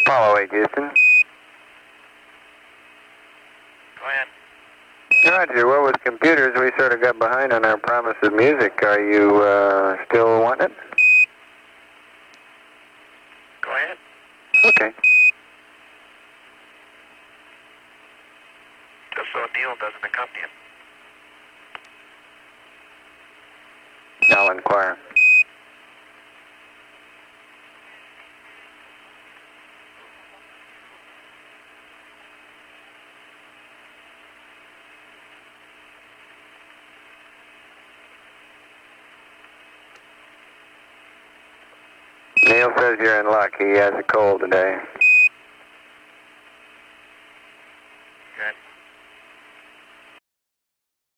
Apollo 8, Houston. Go ahead. Roger, well, with computers, we sort of got behind on our promise of music. Are you still wanting it? Go ahead. Okay. Just so Neil doesn't accompany him. I'll inquire. Neil says you're in luck. He has a cold today.